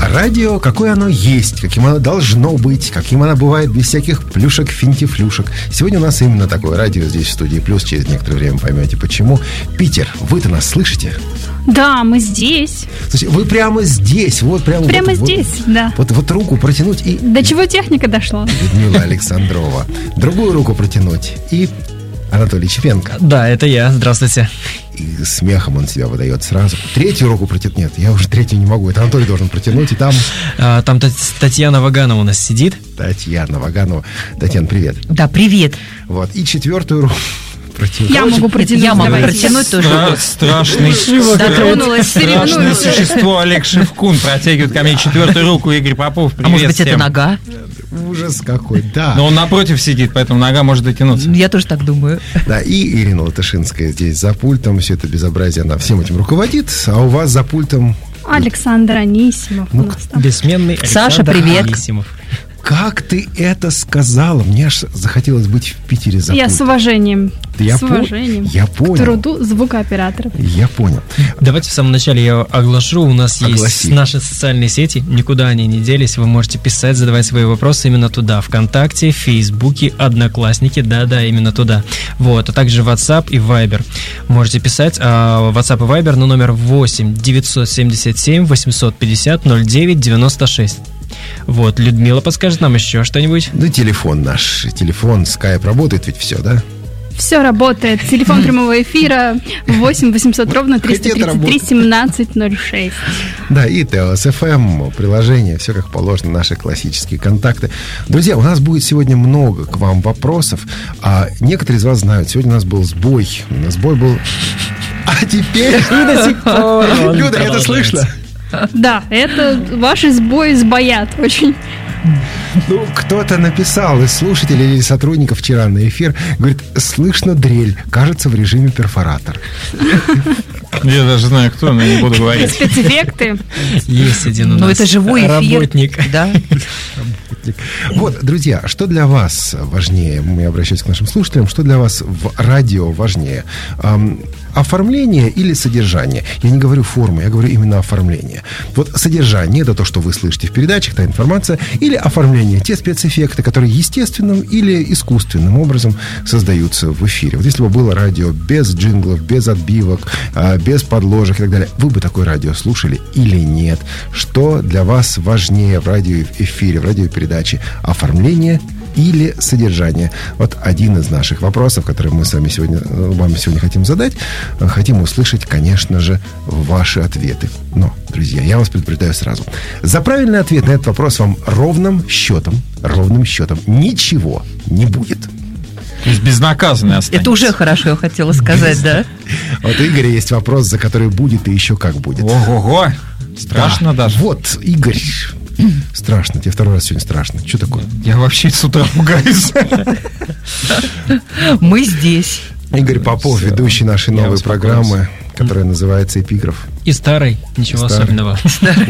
радио, какое оно есть, каким оно должно быть, каким оно бывает без всяких плюшек, финтифлюшек. Сегодня у нас именно такое радио здесь в студии Плюс. Через некоторое время поймете, почему. Питер, вы-то нас слышите? Да, мы здесь. Слушайте, вы прямо здесь, вот прямо здесь, да. Вот руку протянуть и... До чего техника дошла? Людмила Александрова. Другую руку протянуть и... Анатолий Чепенко. Да, это я. Здравствуйте. И смехом он себя выдает сразу. Третью руку протянуть. Нет, я уже третью не могу. Это Анатолий должен протянуть. И там... Там Татьяна Ваганова у нас сидит. Татьяна Ваганова. Татьяна, привет. Да, привет. Вот. И четвертую руку протянуть. Я могу протянуть. Я могу протянуть тоже. Страшное существо Олег Шевкун протягивает ко мне четвертую руку. Игорь Попов, привет. А может быть, всем. это нога? Ужас какой, да. Но он напротив сидит, поэтому нога может дотянуться. Я тоже так думаю. Да, и Ирина Латышинская здесь за пультом. Все это безобразие, она всем этим руководит. А у вас за пультом... Александр Анисимов. Бессменный Саша, Александр привет. Анисимов. Как ты это сказала? Мне аж захотелось быть в Питере за Я пультом. с уважением. Я с уважением. Я понял. К труду звукооператоров. Я понял. Давайте в самом начале я оглашу. У нас Огласи. есть наши социальные сети. Никуда они не делись. Вы можете писать, задавать свои вопросы именно туда. ВКонтакте, Фейсбуке, Одноклассники. Да, именно туда. Вот. А также WhatsApp и Viber. Можете писать. WhatsApp и Viber на номер 8 977 850 09 96. Вот. Людмила подскажет нам еще что-нибудь. Ну, телефон наш. Телефон, скайп работает ведь все, да? Все работает. Телефон прямого эфира 8 800 ровно 333 1706. Да, и ТЛС-ФМ, приложение, все как положено, наши классические контакты. Друзья, у нас будет сегодня много к вам вопросов. А некоторые из вас знают, сегодня у нас был сбой. Сбой был... А теперь... Люда, это слышно? Да, это ваши сбои сбоят очень. Ну, кто-то написал из слушателей или сотрудников вчера на эфир, говорит, слышно дрель, кажется, в режиме перфоратор. Я даже знаю, кто, но не буду говорить. Спецэффекты. Есть один у нас. Но это живой эфир. Работник. Да. Вот, друзья, что для вас важнее? Я обращаюсь к нашим слушателям. Что для вас в радио важнее? Оформление или содержание? Я не говорю форма, я говорю именно оформление. Вот содержание – это то, что вы слышите в передачах, та информация, или оформление – те спецэффекты, которые естественным или искусственным образом создаются в эфире. Вот если бы было радио без джинглов, без отбивок, без подложек и так далее, вы бы такое радио слушали или нет? Что для вас важнее в радиоэфире, в радиопередаче? Оформление или содержание? Вот один из наших вопросов, который мы вам сегодня хотим задать. Хотим услышать, конечно же, ваши ответы. Но, друзья, я вас предупреждаю сразу. За правильный ответ на этот вопрос вам ровным счетом ничего не будет. То есть безнаказанный останется. Это уже хорошо, я хотела сказать, да? Вот у Игоря есть вопрос, за который будет и еще как будет. Ого-го! Страшно Да. даже. Вот, Игорь... Страшно, тебе второй раз сегодня страшно. Что такое? Я вообще с утра пугаюсь. Мы здесь. Игорь Попов, ведущий нашей новой программы, которая называется «Эпиграф». И старый, ничего особенного.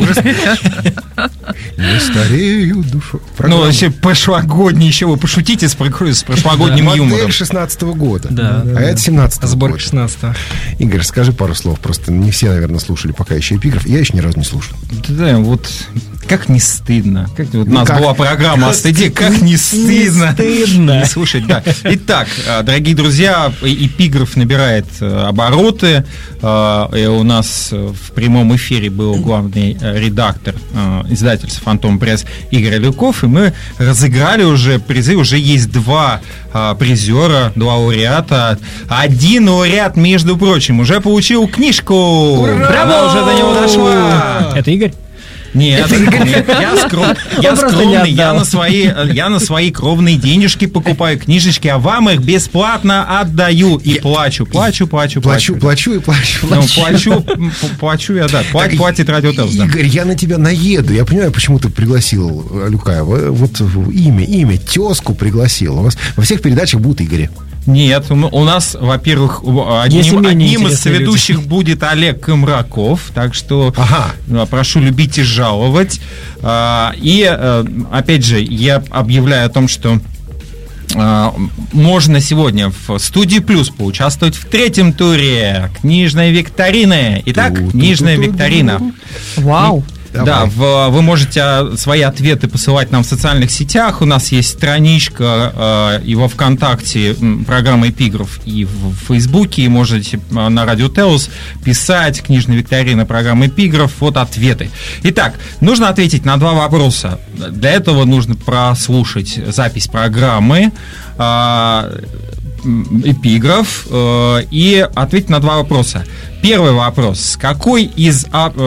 Не старею душу. Ну, вообще, прошлогодний еще. Вы пошутите с прошлогодним юмором. Модель 16-го года. Да. А это 17-го Сборка года. 16-го. Игорь, скажи пару слов. Просто не все, наверное, слушали пока еще «Эпиграф». Я еще ни разу не слушал. Да, вот как не стыдно. У нас как? была программа о стыде. Как не стыдно. стыдно. Не слушать, да. Итак, дорогие друзья, «Эпиграф» набирает обороты. И у нас в прямом эфире был главный редактор издательства «Фантом Пресс» Игорь Алюков, и мы разыграли уже призы. Уже есть два призера, два лауреата. Один лауреат, между прочим, уже получил книжку. Ура! Она уже до него дошла. Это Игорь? Нет, я скромный, я на свои кровные денежки покупаю книжечки, а вам их бесплатно отдаю. И плачу. Плачу Я, да. Платит Радио Телс, да. Игорь, я на тебя наеду. Я понимаю, почему ты пригласил Люкаева. Вот имя, тезку пригласил. У вас во всех передачах будут Игоря. Нет, у нас, во-первых, одним из ведущих будет Олег Комраков, так что прошу любить и жаловать. И, опять же, я объявляю о том, что можно сегодня в студии Плюс поучаствовать в третьем туре книжной викторины. Итак, книжная викторина. Вау. Да, вы можете свои ответы посылать нам в социальных сетях. У нас есть страничка и во ВКонтакте программы «Эпиграф», и в Фейсбуке, и можете на Радио Теос писать книжные викторины программы «Эпиграф». Вот ответы. Итак, нужно ответить на 2 вопроса. Для этого нужно прослушать запись программы «Эпиграф» и ответить на 2 вопроса. Первый вопрос. С какой из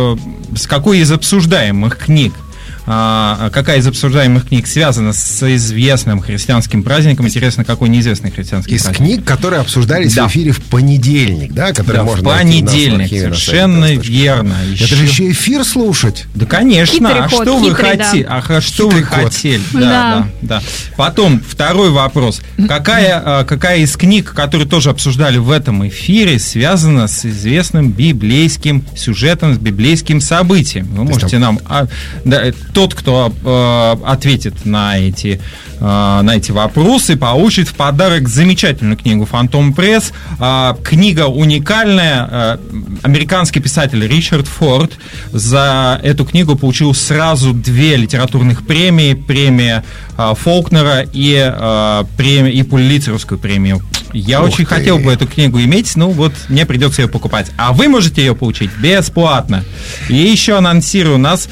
обсуждаемых книг, какая из обсуждаемых книг связана с известным христианским праздником? Интересно, какой неизвестный христианский праздник? Из книг, которые обсуждались в эфире в понедельник, да? Которые можно в понедельник, совершенно верно. Это же еще эфир слушать. Да, конечно. Хитрый ход, что вы хотели? Что вы хотели? Да. Потом, второй вопрос. Какая из книг, которые тоже обсуждали в этом эфире, связана с известным библейским сюжетом, с библейским событием? Вы можете нам... Тот, кто ответит на эти вопросы, получит в подарок замечательную книгу «Фантом Пресс». Книга уникальная. Американский писатель Ричард Форд за эту книгу получил сразу 2 литературных премии. Премия Фолкнера и Пулитцеровскую премию. Я очень хотел бы эту книгу иметь, мне придется ее покупать. А вы можете ее получить бесплатно. И еще анонсирую, у нас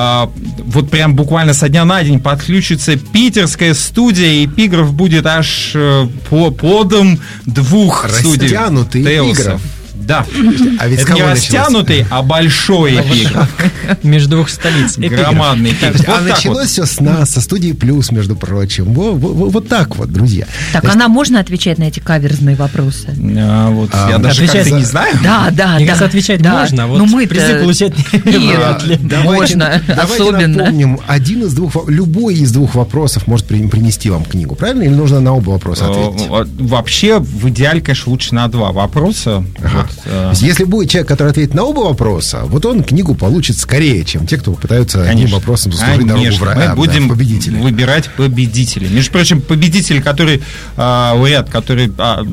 прям буквально со дня на день подключится питерская студия, «Эпиграф» будет аж плодом 2 студий. Растянутый «Эпиграф». Да. А ведь это не растянутый, а большой эпиграф. Между 2 столиц. Громадный эпиграф. А началось все с нас, со студии «Плюс», между прочим. Вот так вот, друзья. Так, а нам можно отвечать на эти каверзные вопросы? Я даже как-то не знаю. Да. Мне кажется, отвечать можно, а вот призы получать вряд ли. Можно, особенно. Напомним, любой из 2 вопросов может принести вам книгу, правильно? Или нужно на оба вопроса ответить? Вообще, в идеале, конечно, лучше на 2 вопроса. Если будет человек, который ответит на оба вопроса, вот он книгу получит скорее, чем те, кто пытаются одним вопросом заслужить дорогу мы будем выбирать победителей. Между прочим, победитель, лауреат, который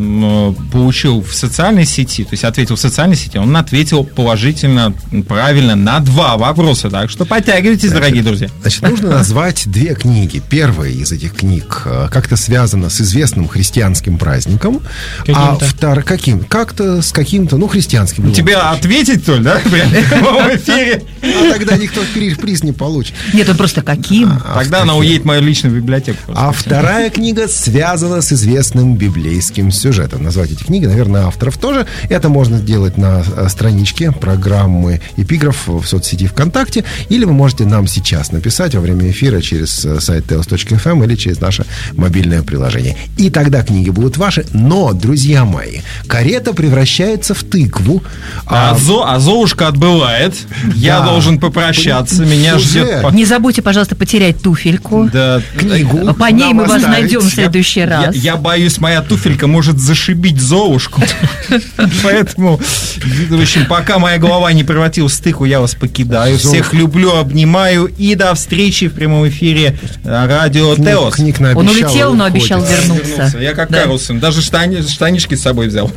получил в социальной сети, то есть ответил в социальной сети, он ответил положительно, правильно на 2 вопроса. Так что подтягивайтесь, дорогие друзья. Значит, нужно назвать 2 книги. Первая из этих книг как-то связана с известным христианским праздником, а вторая как-то с каким-то, христианским. Тебя ответить, Толь, да? В эфире. А тогда никто приз не получит. Нет, он просто каким? Тогда она уедет в мою личную библиотеку. А вторая книга связана с известным библейским сюжетом. Назвать эти книги, наверное, авторов тоже. Это можно сделать на страничке программы «Эпиграф» в соцсети ВКонтакте. Или вы можете нам сейчас написать во время эфира через сайт teos.fm или через наше мобильное приложение. И тогда книги будут ваши. Но, друзья мои, карета превращается в тыкву. А Золушка отбывает. Я должен попрощаться. Меня ждет... Не забудьте, пожалуйста, потерять туфельку. Да, книгу. По ней мы вас найдем в следующий раз. Я боюсь, моя туфелька может зашибить Золушку. Поэтому, в общем, пока моя голова не превратилась в тыкву, я вас покидаю. Всех люблю, обнимаю. И до встречи в прямом эфире Радио Теос. Он улетел, но обещал вернуться. Я как Карлсон. Даже штанишки с собой взял.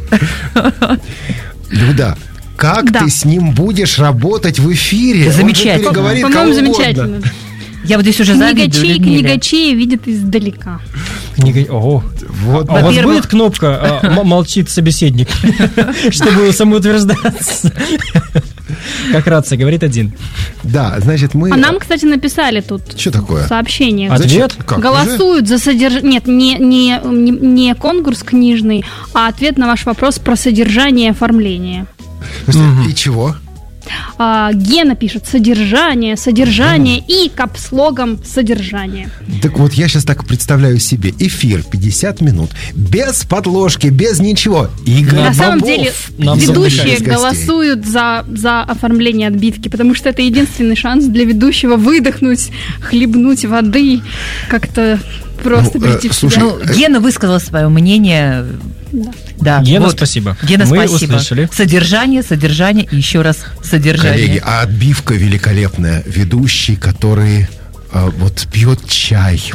Люда, как ты с ним будешь работать в эфире? Замечательно. По-моему, замечательно. Я вот здесь уже завидую Книгачей видят издалека. Ого. Вот. А у вас будет кнопка «Молчит собеседник», чтобы самоутверждаться? Как рация, говорит один. Да, значит, мы... А нам, кстати, написали тут что такое? Сообщение. Ответ? Голосуют за содержание... Нет, не конкурс книжный, а ответ на ваш вопрос про содержание и оформление. И чего? Гена пишет содержание и капслогом содержание. Так вот, я сейчас так представляю себе эфир 50 минут, без подложки, без ничего. Игорь На самом деле, ведущие голосуют за оформление отбивки, потому что это единственный шанс для ведущего выдохнуть, хлебнуть воды, как-то просто прийти в себя. Гена высказал свое мнение. Да. Гена, спасибо. Гена, мы спасибо. Услышали. Содержание и еще раз содержание. Коллеги, а отбивка великолепная. Ведущий, который пьет чай.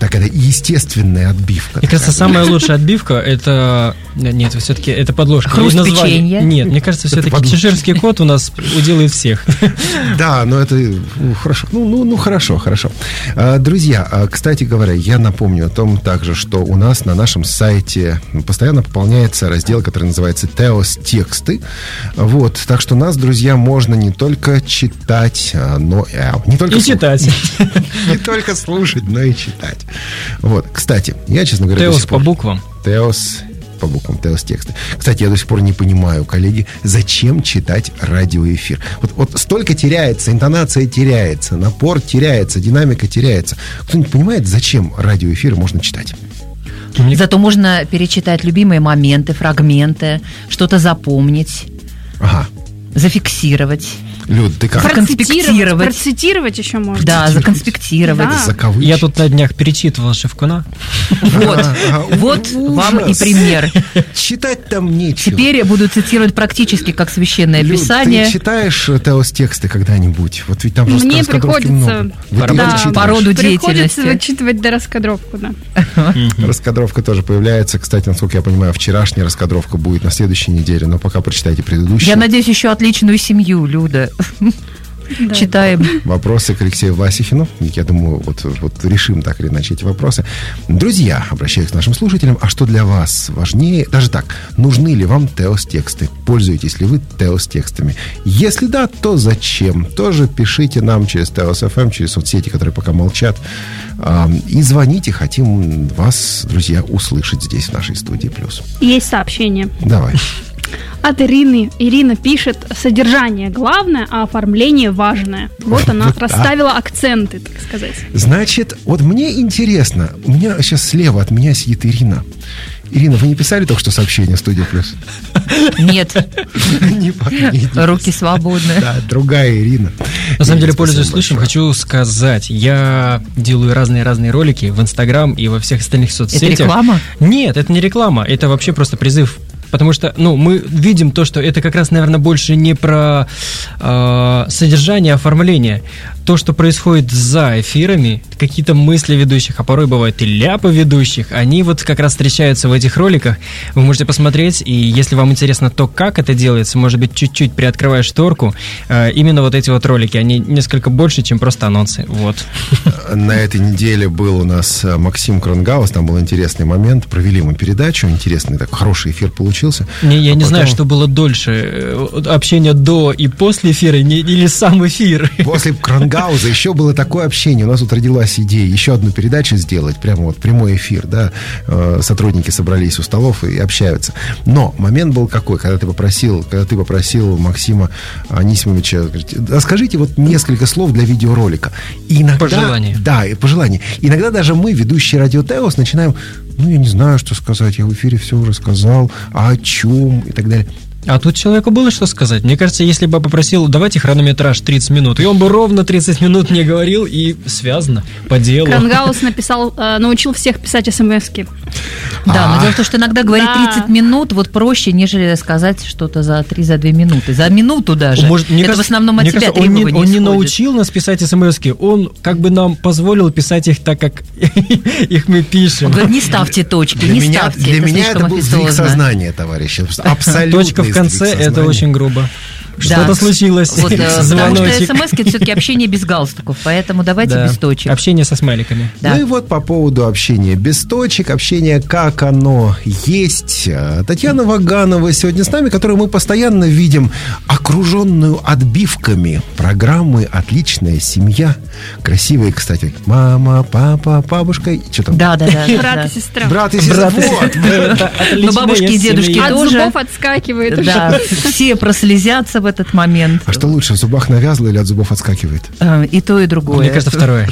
Так, это естественная отбивка. Мне кажется, самая лучшая отбивка это... Нет, все-таки это подложка. Хруст печенья. Нет, мне кажется, все-таки чеширский кот у нас уделает всех. Да, но это хорошо. Хорошо. Друзья, кстати говоря, я напомню о том также, что у нас на нашем сайте постоянно пополняется раздел, который называется «Теос тексты». Вот, так что нас, друзья, можно не только читать, но не только читать. Не только слушать, но и читать. Вот, кстати, я, честно говоря, Теос по буквам. Теос по буквам, Теос тексты. Кстати, я до сих пор не понимаю, коллеги, зачем читать радиоэфир. Вот столько теряется, интонация теряется, напор теряется, динамика теряется. Кто-нибудь понимает, зачем радиоэфир можно читать? Зато можно перечитать любимые моменты, фрагменты, что-то запомнить, зафиксировать. Люд, ты как? Процитировать еще можно. Да, законспектировать. Да. Я тут на днях перечитывал Шевкуна. Вот вам и пример. Читать там нечего. Теперь я буду цитировать практически как священное Люд, писание. Ты читаешь Теос тексты когда-нибудь? Вот ведь там просто мне раскадровки приходится много. По роду деятельности. Приходится вычитывать до раскадровку, да. Раскадровка тоже появляется. Кстати, насколько я понимаю, вчерашняя раскадровка будет на следующей неделе, но пока прочитайте предыдущую. Я надеюсь, еще отличную семью, Люда. Да. Читаем. Вопросы к Алексею Власихину. Я думаю, вот решим так или иначе эти вопросы. Друзья, обращаюсь к нашим слушателям. А что для вас важнее? Даже так, нужны ли вам Теос-тексты? Пользуетесь ли вы Теос-текстами? Если да, то зачем? Тоже пишите нам через Теос.FM, через соцсети, которые пока молчат. И звоните. Хотим вас, друзья, услышать здесь, в нашей студии «Плюс». Есть сообщение. Давай. От Ирины. Ирина пишет: содержание главное, а оформление важное. Вот она расставила акценты, так сказать. Значит, вот мне интересно, у меня сейчас слева от меня сидит Ирина. Ирина, вы не писали только что сообщение в «Студию Плюс»? Нет. Руки свободны. Да, другая Ирина. На самом деле, пользуясь случаем, хочу сказать, я делаю разные ролики в Инстаграм и во всех остальных соцсетях. Это реклама? Нет, это не реклама, это вообще просто призыв. Потому что, мы видим то, что это как раз, наверное, больше не про содержание, оформление. То, что происходит за эфирами, какие-то мысли ведущих, а порой бывают и ляпы ведущих, они вот как раз встречаются в этих роликах. Вы можете посмотреть, и если вам интересно то, как это делается, может быть, чуть-чуть приоткрывая шторку, именно вот эти вот ролики, они несколько больше, чем просто анонсы. Вот. На этой неделе был у нас Максим Кронгаус, там был интересный момент, провели мы передачу, интересный, так хороший эфир получился. Я не знаю, что было дольше, общение до и после эфира, или сам эфир. После Кронгауза еще было такое общение. У нас тут родилась идея еще одну передачу сделать, прямо вот прямой эфир, да, сотрудники собрались у столов и общаются. Но момент был какой, когда ты попросил Максима Анисимовича, скажите вот несколько слов для видеоролика. Иногда, пожелания. Да, пожелания. Иногда даже мы, ведущие Радио Теос, начинаем, я не знаю, что сказать, я в эфире все рассказал, а о чем и так далее. А тут человеку было что сказать. Мне кажется, если бы попросил, давайте хронометраж 30 минут, и он бы ровно 30 минут не говорил, и связано, по делу. Кронгаус научил всех писать смс-ки. Да, но дело в том, что иногда говорить 30 минут вот проще, нежели сказать что-то за 2 минуты. За минуту даже. Это в основном от тебя требования исходит. Он не научил нас писать смс-ки, он как бы нам позволил писать их так, как их мы пишем. Вы не ставьте точки, не ставьте. Для меня это был сдвиг сознания, товарищи. Абсолютно. Точка в конце, это очень грубо. Что-то случилось. Вот, потому что смс-ки это все-таки общение без галстуков, поэтому давайте без точек. Общение со смайликами. Да. Ну и вот по поводу общения без точек, общения как оно есть. Татьяна Ваганова сегодня с нами, которую мы постоянно видим окруженную отбивками программы «Отличная семья». Красивые, кстати, мама, папа, бабушка. Что там? Да. Брат и сестра. Брат и сестра. Но бабушки и дедушки тоже. От зубов отскакивает. Да, все прослезятся в этот момент. А что лучше, в зубах навязло или от зубов отскакивает? И то, и другое. Мне кажется, второе.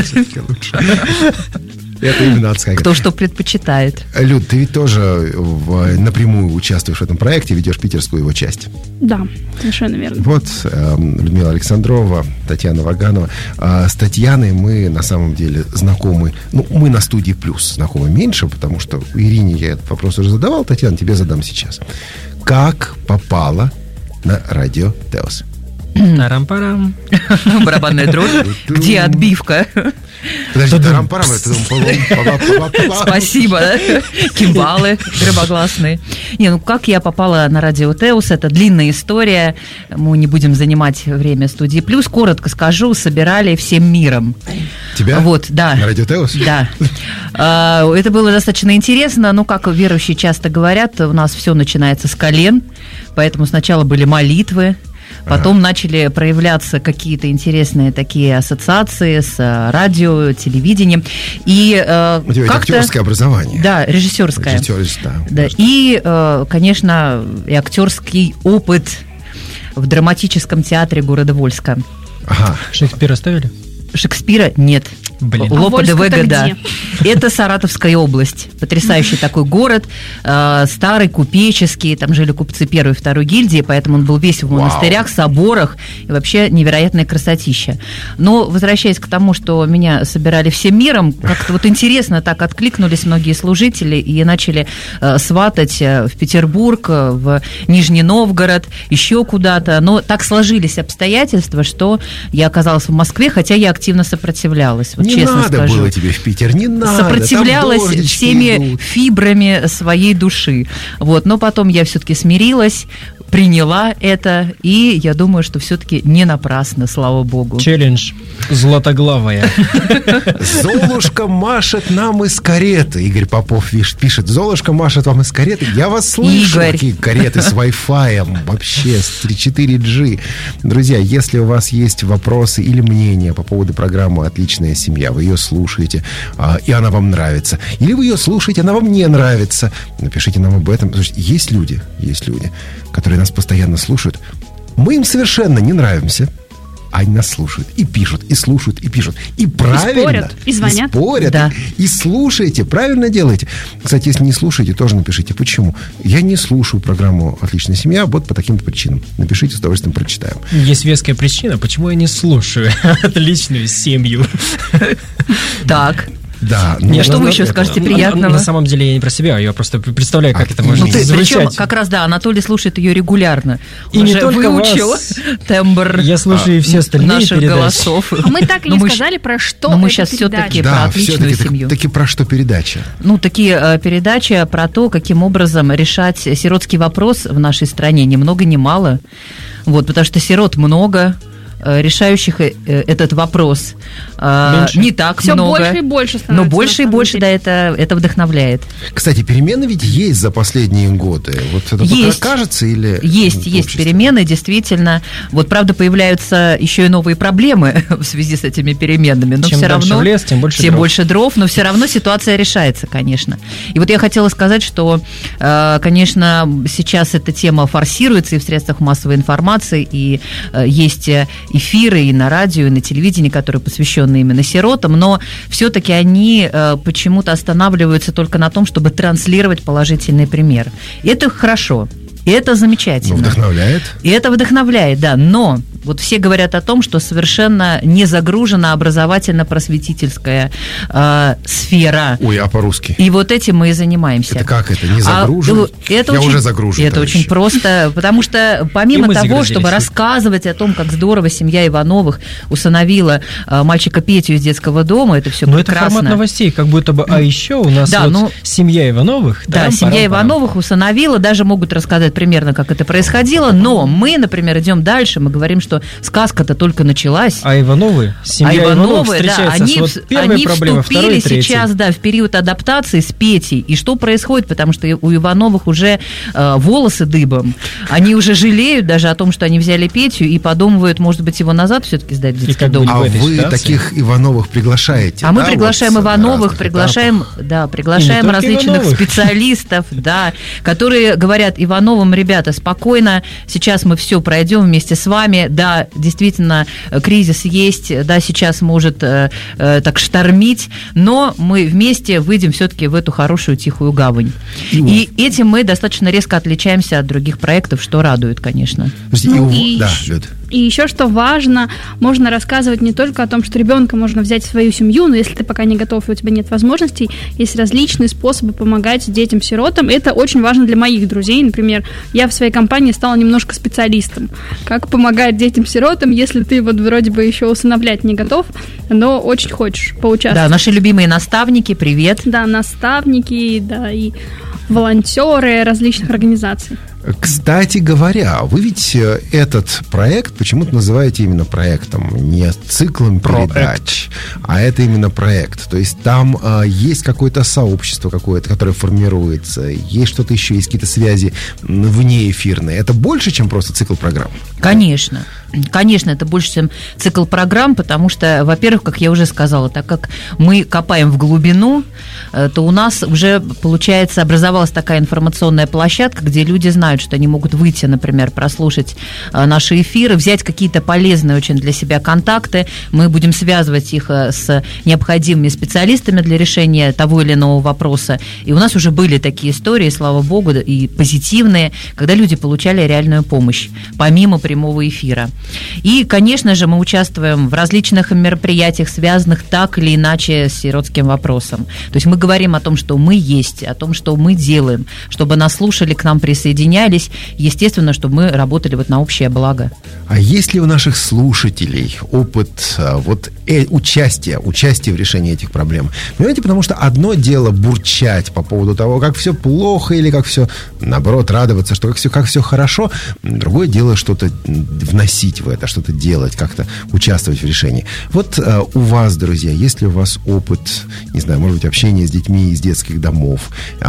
Это именно отскакивает. Кто что предпочитает. Люд, ты ведь тоже напрямую участвуешь в этом проекте, ведешь питерскую его часть. Да, совершенно верно. Вот Людмила Александрова, Татьяна Ваганова. С Татьяной мы на самом деле знакомы. Мы на студии «Плюс» знакомы меньше, потому что у Ирине я этот вопрос уже задавал. Татьяна, тебе задам сейчас. Как попала на радио Теос? Тарам-парам. Барабанная дробь. Где отбивка? Подожди, тарам-парам, это... Спасибо, да? Кимбалы гробогласные. Как я попала на радио Теус, это длинная история. Мы не будем занимать время студии Плюс. Коротко скажу, собирали всем миром. Тебя? Вот, да. На радио Теус? Да. Это было достаточно интересно. Как верующие часто говорят, у нас все начинается с колен. Поэтому сначала были молитвы. Потом начали проявляться какие-то интересные такие ассоциации с радио, телевидением. И, у тебя актерское образование. Да, режиссерское. Да. И, конечно, и актерский опыт в драматическом театре города Вольска. Ага. Шекспира ставили? Шекспира нет. Лопа де Вега, да. Это Саратовская область. Потрясающий такой город, старый, купеческий. Там жили купцы первой и второй гильдии, поэтому он был весь в монастырях, соборах и вообще невероятное красотища. Но, возвращаясь к тому, что меня собирали всем миром, как-то интересно так откликнулись многие служители и начали сватать в Петербург, в Нижний Новгород, еще куда-то. Но так сложились обстоятельства, что я оказалась в Москве, хотя я активно сопротивлялась. Не честно надо скажу. было тебе в Питер, не надо. Сопротивлялась всеми фибрами своей души. Но потом я все-таки смирилась, приняла это, и я думаю, что все-таки не напрасно, слава богу. Челлендж златоглавая. Золушка машет нам из кареты. Игорь Попов пишет: Золушка машет вам из кареты. Я вас слышу. Игорь. Такие кареты с Wi-Fi, вообще с 4G. Друзья, если у вас есть вопросы или мнения по поводу программы «Отличная семья», вы ее слушаете, и она вам нравится, или вы ее слушаете, она вам не нравится, напишите нам об этом. Слушайте, есть люди, которые нас постоянно слушают. Мы им совершенно не нравимся. Они нас слушают, и пишут, и слушают, и пишут. И правильно. И спорят, и звонят. И спорят, да. и слушаете, правильно делаете. Кстати, если не слушаете, тоже напишите, почему. Я не слушаю программу «Отличная семья» вот по таким-то причинам. Напишите, с удовольствием прочитаем. Есть веская причина, почему я не слушаю «Отличную семью». Так. Да. Что вы еще скажете приятного? На самом деле я не про себя, я просто представляю, как это может звучать. Причем, как раз, да, Анатолий слушает ее регулярно. И не только выучил вас. тембр Я слушаю и все остальные наших передачи. голосов. А мы так и не сказали, про что но мы эта сейчас передача. все-таки про «Отличную семью». Таки про что передача? Такие передачи про то, каким образом решать сиротский вопрос в нашей стране. Ни много, ни мало. Потому что сирот много, решающих этот вопрос не так все много. Все больше и больше становится. Но больше и больше, да, это вдохновляет. Кстати, перемены ведь есть за последние годы. Это есть. Только кажется или... Есть перемены, действительно. Правда, появляются еще и новые проблемы в связи с этими переменами. Но чем все дальше равно, в лес, тем больше дров. Но все равно ситуация решается, конечно. И я хотела сказать, что, конечно, сейчас эта тема форсируется и в средствах массовой информации, и есть эфиры и на радио, и на телевидении, которые посвящены именно сиротам, но все-таки они почему-то останавливаются только на том, чтобы транслировать положительный пример. И это хорошо. И это замечательно. Вдохновляет. И это вдохновляет, да. Но все говорят о том, что совершенно не загружена образовательно-просветительская сфера. Ой, а по-русски? И этим мы и занимаемся. Это как это? Не загружен? Я уже загружен. Это очень просто, потому что помимо того, чтобы рассказывать о том, как здорово семья Ивановых усыновила мальчика Петю из детского дома, это все прекрасно. Но это формат новостей, как будто бы, а еще у нас семья Ивановых. Да, семья Ивановых усыновила, даже могут рассказать примерно, как это происходило, но мы, например, идем дальше, мы говорим, что сказка-то только началась. А Ивановы, семья Ивановых встречается с первой проблемой, второй и третьей. Они вступили сейчас, в период адаптации с Петей. И что происходит? Потому что у Ивановых уже волосы дыбом. Они уже жалеют даже о том, что они взяли Петю и подумывают, может быть, его назад все-таки сдать в детский дом. А вы таких Ивановых приглашаете? А мы приглашаем Ивановых, приглашаем различных специалистов, которые говорят Ивановым: ребята, спокойно, сейчас мы все пройдем вместе с вами, да, действительно, кризис есть, да, сейчас может так штормить, но мы вместе выйдем все-таки в эту хорошую тихую гавань. И этим мы достаточно резко отличаемся от других проектов, что радует, конечно. Да, Люд. И еще что важно, можно рассказывать не только о том, что ребенка можно взять в свою семью, но если ты пока не готов и у тебя нет возможностей, есть различные способы помогать детям-сиротам. Это очень важно для моих друзей. Например, я в своей компании стала немножко специалистом. Как помогать детям-сиротам, если ты вот вроде бы еще усыновлять не готов, но очень хочешь поучаствовать. Да, наши любимые наставники, привет. Да, наставники, да, и волонтеры различных организаций. Кстати говоря, вы ведь этот проект почему-то называете именно проектом, не циклом передач, а это именно проект. То есть там есть какое-то сообщество какое-то, которое формируется, есть что-то еще, есть какие-то связи внеэфирные. Это больше, чем просто цикл программ? Конечно. Конечно, это больше, чем цикл программ, потому что, во-первых, как я уже сказала, так как мы копаем в глубину, то у нас уже, получается, образовалась такая информационная площадка, где люди знают, что они могут выйти, например, прослушать наши эфиры, взять какие-то полезные очень для себя контакты. Мы будем связывать их с необходимыми специалистами для решения того или иного вопроса. И у нас уже были такие истории, слава богу, и позитивные, когда люди получали реальную помощь, помимо прямого эфира. И, конечно же, мы участвуем в различных мероприятиях, связанных так или иначе с сиротским вопросом. То есть мы говорим о том, что мы есть, о том, что мы делаем, чтобы нас слушали, к нам присоединялись, естественно, чтобы мы работали вот на общее благо. А есть ли у наших слушателей опыт участия в решении этих проблем? Понимаете, потому что одно дело бурчать по поводу того, как все плохо, или как все, наоборот, радоваться, что как все хорошо. Другое дело что-то вносить в это, что-то делать, как-то участвовать в решении. Вот у вас, друзья, есть ли у вас опыт, не знаю, может быть, общения с детьми из детских домов,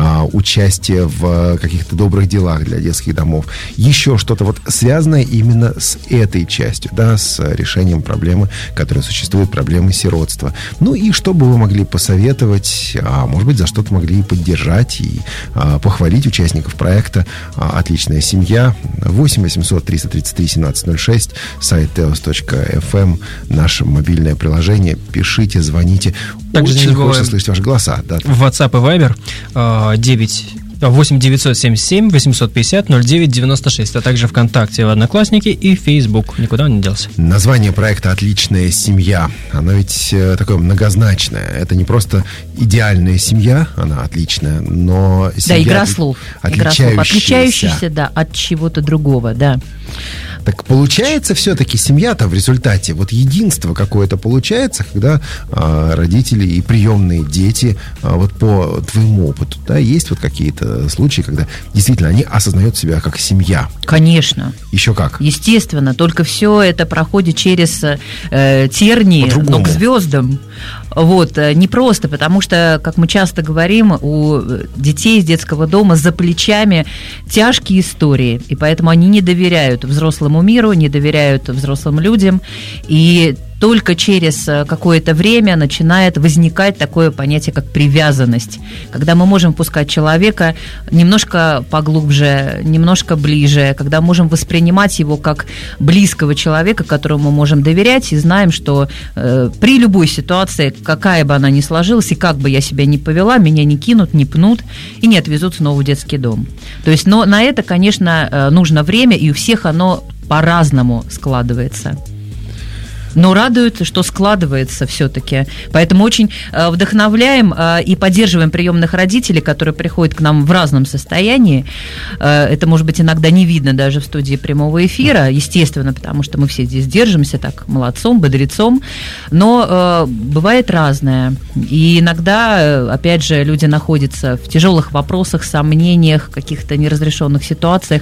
участие в каких-то добрых делах для детских домов, еще что-то вот связанное именно с этой частью, да, с решением проблемы, которая существует, проблемы сиротства. Ну и что бы вы могли посоветовать, может быть, за что-то могли и поддержать, и похвалить участников проекта «Отличная семья». 8 800 333 1706, сайт teos.fm, наше мобильное приложение. Пишите, звоните. Также очень хочется слышать ваши голоса. Да. WhatsApp и Viber 8 977 850 09 96, а также ВКонтакте, в Одноклассники и Facebook. Никуда он не делся. Название проекта «Отличная семья», оно ведь такое многозначное. Это не просто идеальная семья, она отличная, но семья... Да, игра слов. Отличающаяся, да, от чего-то другого, да. Так получается все-таки семья-то в результате, вот единство какое-то получается, когда родители и приемные дети, вот по твоему опыту, да, есть вот какие-то случаи, когда действительно они осознают себя как семья? Конечно. Еще как? Естественно, только все это проходит через тернии, но к звездам. Вот, не просто, потому что, как мы часто говорим, у детей из детского дома за плечами тяжкие истории, и поэтому они не доверяют взрослому миру, не доверяют взрослым людям, и только через какое-то время начинает возникать такое понятие, как привязанность, когда мы можем впускать человека немножко поглубже, немножко ближе, когда можем воспринимать его как близкого человека, которому мы можем доверять, и знаем, что при любой ситуации, какая бы она ни сложилась, и как бы я себя ни повела, меня не кинут, не пнут и не отвезут снова в детский дом. То есть, но на это, конечно, нужно время, и у всех оно по-разному складывается. Но радует, что складывается все-таки. Поэтому очень вдохновляем и поддерживаем приемных родителей, которые приходят к нам в разном состоянии. Это, может быть, иногда не видно даже в студии прямого эфира, естественно, потому что мы все здесь держимся так молодцом, бодрецом. Но бывает разное. И иногда, опять же, люди находятся в тяжелых вопросах, сомнениях, каких-то неразрешенных ситуациях.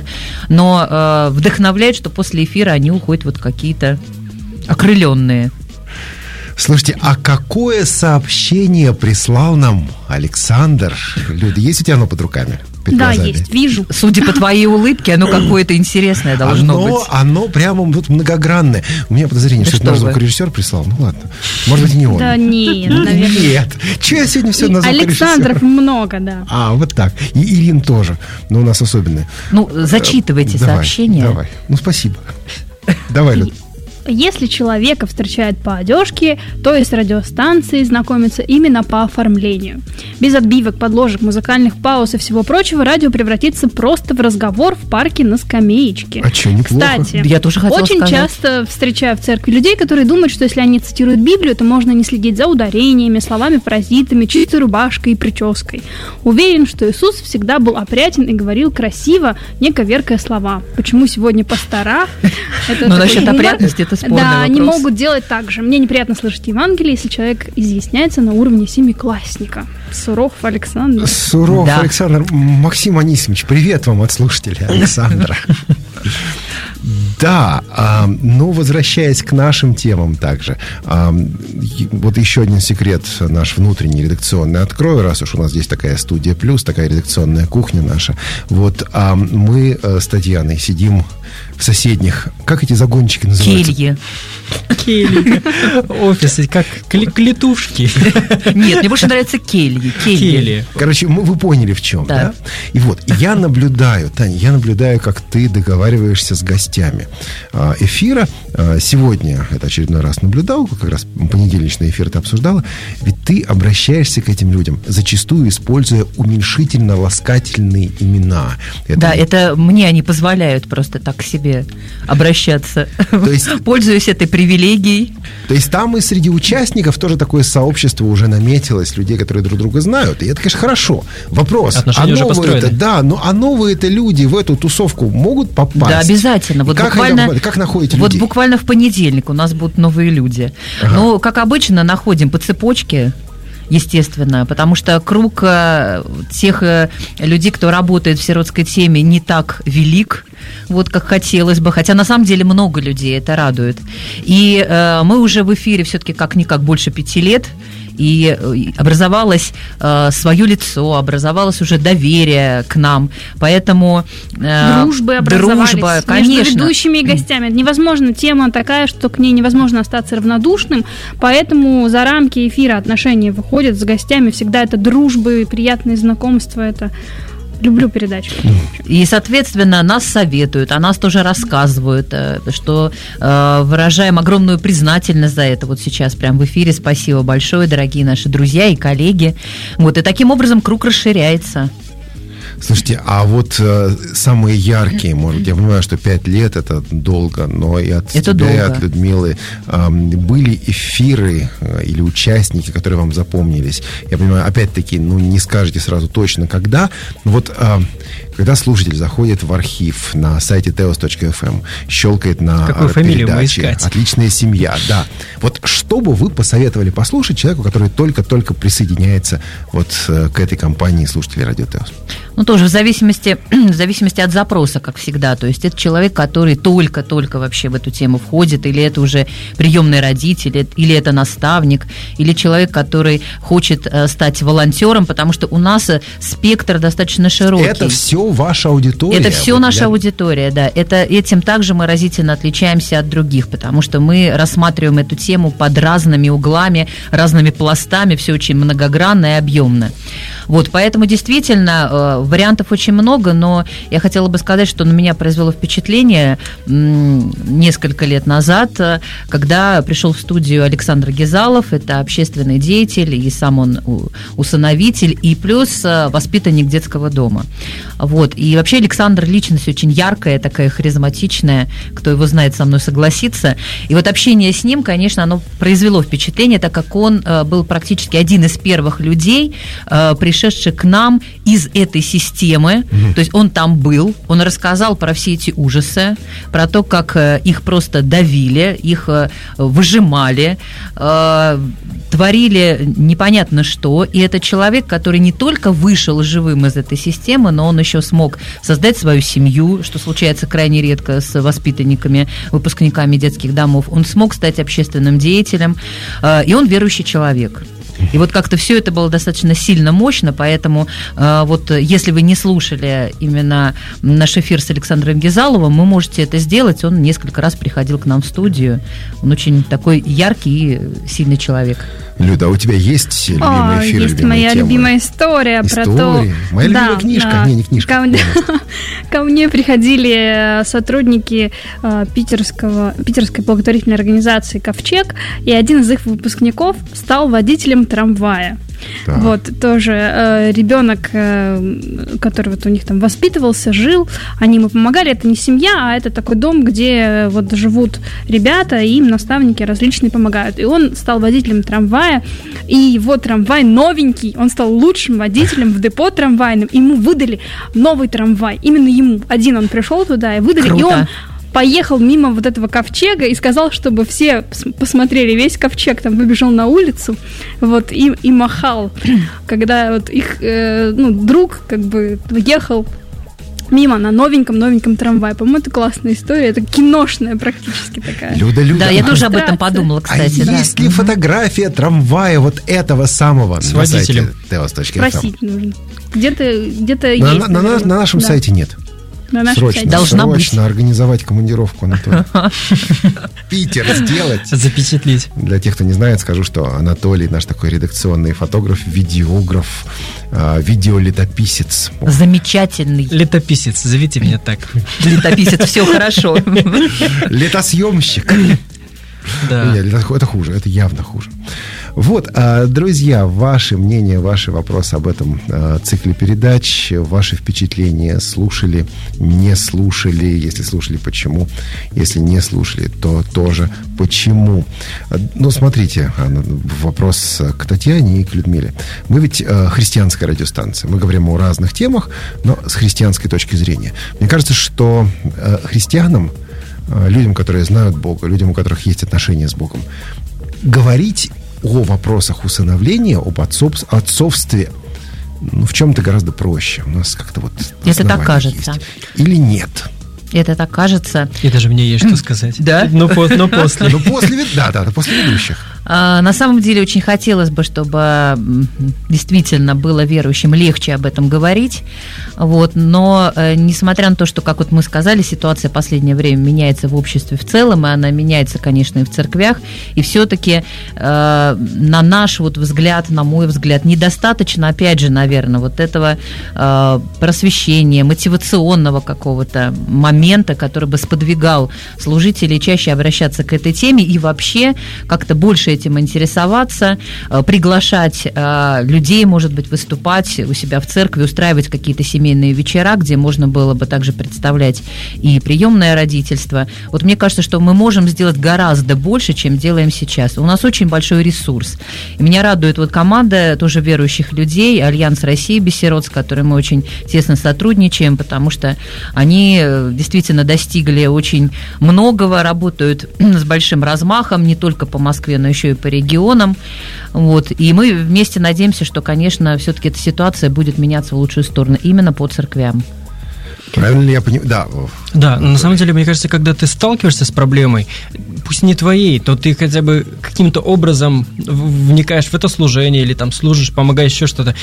Но вдохновляет, что после эфира они уходят вот какие-то окрыленные. Слушайте, а какое сообщение прислал нам Александр? Люда, есть у тебя оно под руками? Да, есть, вижу. Судя по твоей улыбке, оно какое-то интересное должно быть. Оно прямо вот многогранное. У меня подозрение, что это наш звукорежиссер прислал. Ну ладно, может быть, не он. Да нет, наверное. Нет. Чего я сегодня все на звукорежиссера? Александров много, да. Вот так. И Ирин тоже. Но у нас особенные. Ну, зачитывайте сообщение. Давай. Ну, спасибо. Давай, Люд. если человека встречают по одежке, то и с радиостанцией знакомятся именно по оформлению. Без отбивок, подложек, музыкальных пауз и всего прочего радио превратится просто в разговор в парке на скамеечке. А что, неплохо? Кстати, я тоже хотела очень сказать. часто встречаю в церкви людей, которые думают, что если они цитируют Библию, то можно не следить за ударениями, словами-паразитами, чистой рубашкой и прической. Уверен, что Иисус всегда был опрятен и говорил красиво, не коверкая слова. Почему сегодня пастора? Но насчет опрятности это спорный вопрос. Да, они могут делать так же. Мне неприятно слышать Евангелие, если человек изъясняется на уровне семиклассника. Суров Александр. Суров Александр. Максим Анисимович, привет вам от слушателя Александра. Да, но возвращаясь к нашим темам также, вот еще один секрет наш внутренний, редакционный открою, раз уж у нас здесь такая студия плюс, такая редакционная кухня наша. Вот мы с Татьяной сидим в соседних, как эти загончики называются? Кельи. Офисы, как клетушки. Нет, мне больше нравится кельи. Короче, вы поняли в чем, да? И вот, я наблюдаю, Таня, как ты договариваешься с гостями эфира. Сегодня, это очередной раз наблюдал, как раз понедельничный эфир ты обсуждала, ведь ты обращаешься к этим людям, зачастую используя уменьшительно-ласкательные имена. Это мне они позволяют просто так к себе обращаться. То есть, пользуясь этой привилегией. То есть там и среди участников тоже такое сообщество уже наметилось, людей, которые друг друга знают. И это, конечно, хорошо. Вопрос, отношения уже построены. Новые-то люди в эту тусовку могут попасть? Да, обязательно. Вот как находите людей? Вот буквально в понедельник у нас будут новые люди. Ага. Но, как обычно, находим по цепочке, естественно, потому что круг тех людей, кто работает в сиротской теме, не так велик, вот как хотелось бы, хотя на самом деле много людей, это радует. И мы уже в эфире все-таки как-никак больше 5 лет, и образовалось свое лицо, образовалось уже доверие к нам, поэтому дружбы образовались конечно. Между ведущими и гостями. Невозможно, тема такая, что к ней невозможно остаться равнодушным, поэтому за рамки эфира отношения выходят с гостями, всегда это дружбы, приятные знакомства, это... Люблю передачу. И, соответственно, нас советуют, о нас тоже рассказывают, что выражаем огромную признательность за это. Вот сейчас прямо в эфире спасибо большое, дорогие наши друзья и коллеги. Вот, и таким образом круг расширяется. Слушайте, а вот самые яркие, может быть, я понимаю, что 5 лет это долго, но и от это тебя, долго. И от Людмилы были эфиры или участники, которые вам запомнились. Я понимаю, опять-таки, не скажете сразу точно, когда. Вот когда слушатель заходит в архив на сайте teos.fm, щелкает на передаче «Отличная семья», да. Вот что бы вы посоветовали послушать человеку, который только-только присоединяется вот к этой компании слушателей Радио Теос? Тоже в зависимости от запроса, как всегда. То есть это человек, который только-только вообще в эту тему входит, или это уже приемный родитель, или это наставник, или человек, который хочет стать волонтером, потому что у нас спектр достаточно широкий. Это все ваша аудитория? Это все наша аудитория, да. Этим также мы разительно отличаемся от других, потому что мы рассматриваем эту тему под разными углами, разными пластами, все очень многогранно и объемно. Вот, поэтому действительно вариантов очень много, но я хотела бы сказать, что на меня произвело впечатление несколько лет назад, когда пришел в студию Александр Гизалов, это общественный деятель, и сам он усыновитель, и плюс воспитанник детского дома. Вот, и вообще Александр личность очень яркая, такая харизматичная, кто его знает, со мной согласится. И вот общение с ним, конечно, оно произвело впечатление, так как он был практически один из первых людей, пришедших к нам из этой системы, то есть он там был, он рассказал про все эти ужасы, про то, как их просто давили, их выжимали, творили непонятно что, и это человек, который не только вышел живым из этой системы, но он еще смог создать свою семью, что случается крайне редко с воспитанниками, выпускниками детских домов, он смог стать общественным деятелем, и он верующий человек. И вот как-то все это было достаточно сильно мощно, поэтому вот если вы не слушали именно наш эфир с Александром Гизаловым, вы можете это сделать. Он несколько раз приходил к нам в студию. Он очень такой яркий и сильный человек. Люда, а у тебя есть любимый эфир? Есть моя любимая история про то... Моя любимая книжка. Не книжка. Ко мне приходили сотрудники питерской благотворительной организации «Ковчег», и один из их выпускников стал водителем трамвая. Так. Вот, тоже ребенок, который вот у них там воспитывался, жил, они ему помогали. Это не семья, а это такой дом, где вот живут ребята, и им наставники различные помогают. И он стал водителем трамвая, и его трамвай новенький, он стал лучшим водителем в депо трамвайном. Ему выдали новый трамвай, именно ему. Один он пришел туда и выдали, Круто. И он поехал мимо вот этого ковчега и сказал, чтобы все посмотрели весь ковчег, там выбежал на улицу, вот, и махал, когда вот их, друг, как бы, ехал мимо на новеньком трамвае. По-моему, это классная история, это киношная практически такая. Люда. Да, я тоже об этом подумала, кстати. А есть ли фотография трамвая вот этого самого с водителем? Спросить нужно. Где-то есть. На нашем сайте нет. Срочно организовать командировку, Анатолий. Питер сделать. Запечатлеть. Для тех, кто не знает, скажу, что Анатолий наш такой редакционный фотограф, видеограф, видеолетописец. Замечательный. Летописец, зовите меня так. Летописец, все хорошо. Летосъемщик. Да. Нет, это хуже, это явно хуже. Вот, друзья, ваши мнения, ваши вопросы об этом цикле передач, ваши впечатления, слушали, не слушали, если слушали, почему, если не слушали, то тоже почему. Ну, смотрите, вопрос к Татьяне и к Людмиле. Мы ведь христианская радиостанция, мы говорим о разных темах, но с христианской точки зрения. Мне кажется, что христианам, людям, которые знают Бога, людям, у которых есть отношения с Богом, говорить о вопросах усыновления, об отцовстве, в чем-то гораздо проще. У нас как-то вот это так кажется. Есть. Или нет? Это так кажется. И даже мне есть что сказать. Да? Но после. После ведущих. На самом деле очень хотелось бы, чтобы действительно было верующим легче об этом говорить. Вот, но несмотря на то, что, как вот мы сказали, ситуация в последнее время меняется в обществе в целом, и она меняется, конечно, и в церквях, и все-таки на наш вот взгляд, на мой взгляд, недостаточно, опять же, наверное, вот этого просвещения, мотивационного какого-то момента, который бы сподвигал служителей чаще обращаться к этой теме и вообще как-то больше этим интересоваться, приглашать людей, может быть, выступать у себя в церкви, устраивать какие-то семейные вечера, где можно было бы также представлять и приемное родительство. Вот мне кажется, что мы можем сделать гораздо больше, чем делаем сейчас. У нас очень большой ресурс. И меня радует вот команда тоже верующих людей, Альянс России без сирот, с которой мы очень тесно сотрудничаем, потому что они действительно достигли очень многого, работают с большим размахом не только по Москве, но еще и по регионам. Вот. И мы вместе надеемся, что, конечно, все-таки эта ситуация будет меняться в лучшую сторону именно по церквям. Правильно ли я понимаю? Да. Да, но на самом деле, мне кажется, когда ты сталкиваешься с проблемой, пусть не твоей, то ты хотя бы каким-то образом вникаешь в это служение или там служишь, помогаешь еще что-то,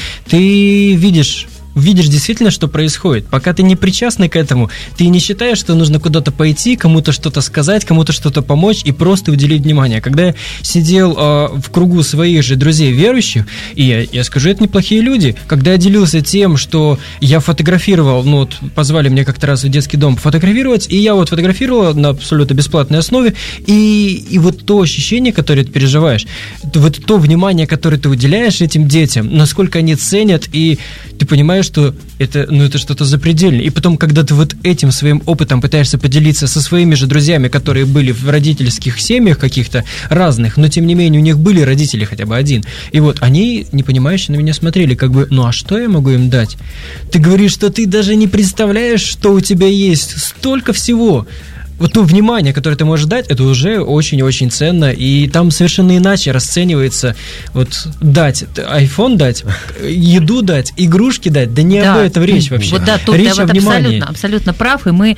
ты видишь действительно, что происходит. Пока ты не причастный к этому, ты не считаешь, что нужно куда-то пойти, кому-то что-то сказать, кому-то что-то помочь и просто уделить внимание. Когда я сидел в кругу своих же друзей верующих, и я скажу, это неплохие люди, когда я делился тем, что я фотографировал, позвали меня как-то раз в детский дом фотографировать, и я вот фотографировал на абсолютно бесплатной основе, и вот то ощущение, которое ты переживаешь, вот то внимание, которое ты уделяешь этим детям, насколько они ценят, и ты понимаешь, что это что-то запредельное. И потом, когда ты вот этим своим опытом пытаешься поделиться со своими же друзьями, которые были в родительских семьях каких-то разных, но тем не менее у них были родители хотя бы один. И вот они, непонимающе, на меня смотрели, как бы, а что я могу им дать? Ты говоришь, что ты даже не представляешь, что у тебя есть столько всего. вот то внимание, которое ты можешь дать, это уже очень-очень ценно, и там совершенно иначе расценивается вот дать, iPhone дать, еду дать, игрушки дать, да не об этом речь вообще. Вот да, тут речь ты вот абсолютно прав, и мы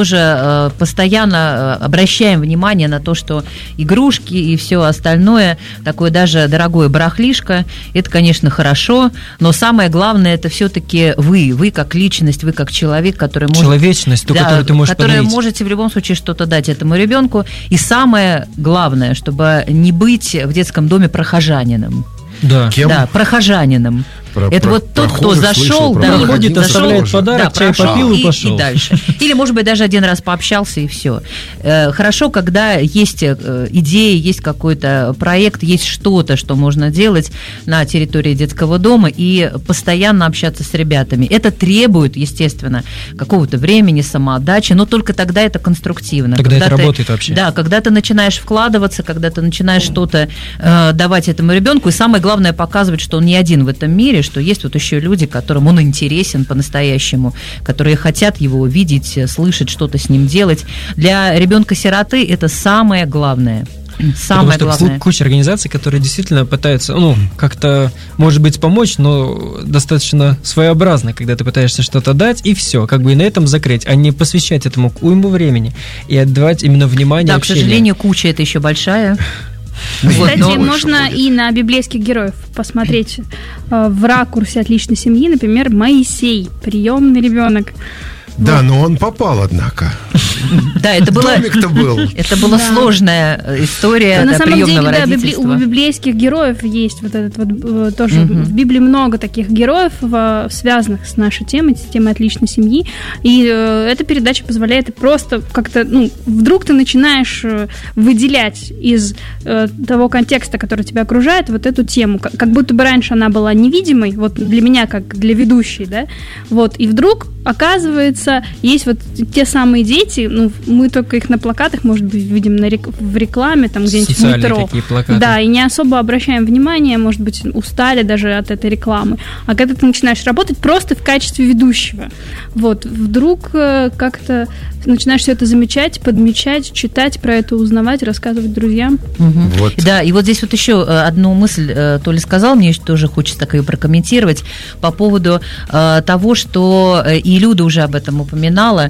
тоже постоянно обращаем внимание на то, что игрушки и все остальное, такое даже дорогое барахлишко, это, конечно, хорошо, но самое главное, это все-таки вы как личность, вы как человек, который может... Человечность, ту, которую ты можешь подарить. Которую можете в любом случае что-то дать этому ребенку. И самое главное, чтобы не быть в детском доме прохожанином. Да. Кем? Да, прохожанином. Это вот тот, кто зашел, проходит, оставляет подарок, чай попил и пошел. И дальше. Или, может быть, даже один раз пообщался, и все. Хорошо, когда есть идеи, есть какой-то проект, есть что-то, что можно делать на территории детского дома, и постоянно общаться с ребятами. Это требует, естественно, какого-то времени, самоотдачи, но только тогда это конструктивно. Тогда это работает вообще. Да, когда ты начинаешь вкладываться, когда ты начинаешь что-то давать этому ребенку, и самое главное, показывать, что он не один в этом мире, что есть вот еще люди, которым он интересен по-настоящему, которые хотят его видеть, слышать, что-то с ним делать. Для ребенка-сироты это самое главное. Самое главное. Куча организаций, которые действительно пытаются, как-то, может быть, помочь, но достаточно своеобразно, когда ты пытаешься что-то дать, и все, как бы и на этом закрыть, а не посвящать этому уйму времени и отдавать именно внимание общению. Да, к сожалению, куча это еще большая. Кстати, можно и на библейских героев посмотреть в ракурсе отличной семьи, например, Моисей, приемный ребенок. Да, но он попал, однако. Да, это было, был. Это была сложная история приемного родительства. У библейских героев есть вот этот вот тоже в Библии много таких героев, связанных с нашей темой, с темой отличной семьи. И эта передача позволяет просто как-то, вдруг ты начинаешь выделять из того контекста, который тебя окружает, вот эту тему, как будто бы раньше она была невидимой, вот для меня, как для ведущей, да, вот, и вдруг оказывается, есть вот те самые дети, мы только их на плакатах, может быть, видим в рекламе, там где-нибудь в метро. Такие плакаты. Да, и не особо обращаем внимание, может быть, устали даже от этой рекламы. А когда ты начинаешь работать просто в качестве ведущего, вот, вдруг как-то начинаешь все это замечать, подмечать, читать про это, узнавать, рассказывать друзьям. Вот. Да, и вот здесь вот еще одну мысль Толя сказал, мне тоже хочется так ее прокомментировать, по поводу того, что, и Люда уже об этом упоминала,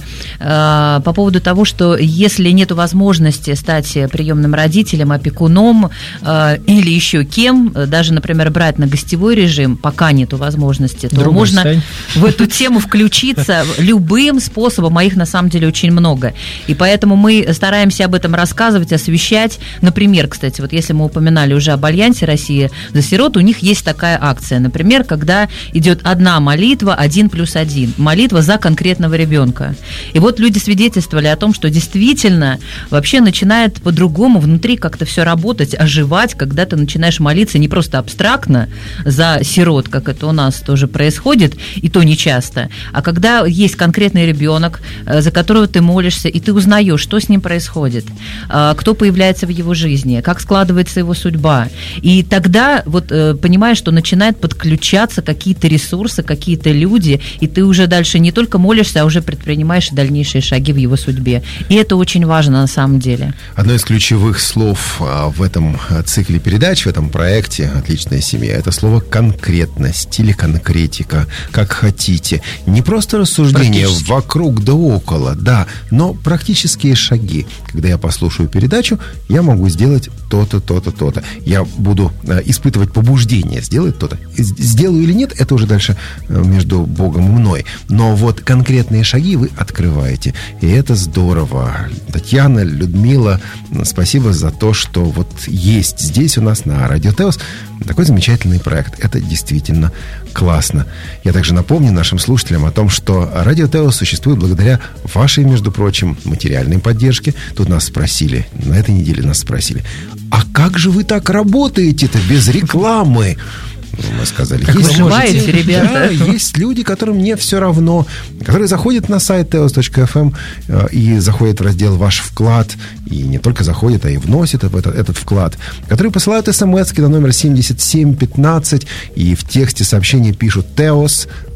по поводу того, что если нет возможности стать приемным родителем, опекуном или еще кем, даже, например, брать на гостевой режим, пока нет возможности, то Другой можно стань. в эту тему включиться любым способом, а их на самом деле очень много. И поэтому мы стараемся об этом рассказывать, освещать. Например, кстати, вот если мы упоминали уже об Альянсе «Россия за сирот», у них есть такая акция, например, когда идет одна молитва 1+1, молитва за конкретного ребенка. И вот люди свидетельствовали о том, что действительно вообще начинает по-другому внутри как-то все работать, оживать, когда ты начинаешь молиться не просто абстрактно за сирот, как это у нас тоже происходит, и то не часто, а когда есть конкретный ребенок, за которого ты молишься, и ты узнаешь, что с ним происходит, кто появляется в его жизни, как складывается его судьба. И тогда вот понимаешь, что начинает подключаться какие-то ресурсы, какие-то люди, и ты уже дальше не только молишься, а уже предпринимаешь дальнейшие шаги в его судьбе. И это очень важно на самом деле. Одно из ключевых слов в этом цикле передач, в этом проекте «Отличная семья» — это слово «конкретность» или «конкретика», как хотите. Не просто рассуждение вокруг да около, да, но практические шаги. Когда я послушаю передачу, я могу сделать то-то, то-то, то-то. Я буду испытывать побуждение сделать то-то. Сделаю или нет, это уже дальше между Богом и мной. Но вот конкретные шаги вы открываете. И это здорово. Татьяна, Людмила, спасибо за то, что вот есть здесь у нас на Радио Теос такой замечательный проект. Это действительно классно. Я также напомню нашим слушателям о том, что Радио Теос существует благодаря вашей, между прочим, материальной поддержке. Тут нас спросили, на этой неделе нас спросили, а как же вы так работаете-то без рекламы? Мы сказали, как есть, выживаете, ребята. Да, есть люди, которым не все равно, которые заходят на сайт teos.fm и заходят в раздел «Ваш вклад», и не только заходят, а и вносят этот вклад, которые посылают смс-ки на номер 7715 и в тексте сообщения пишут «Теос»,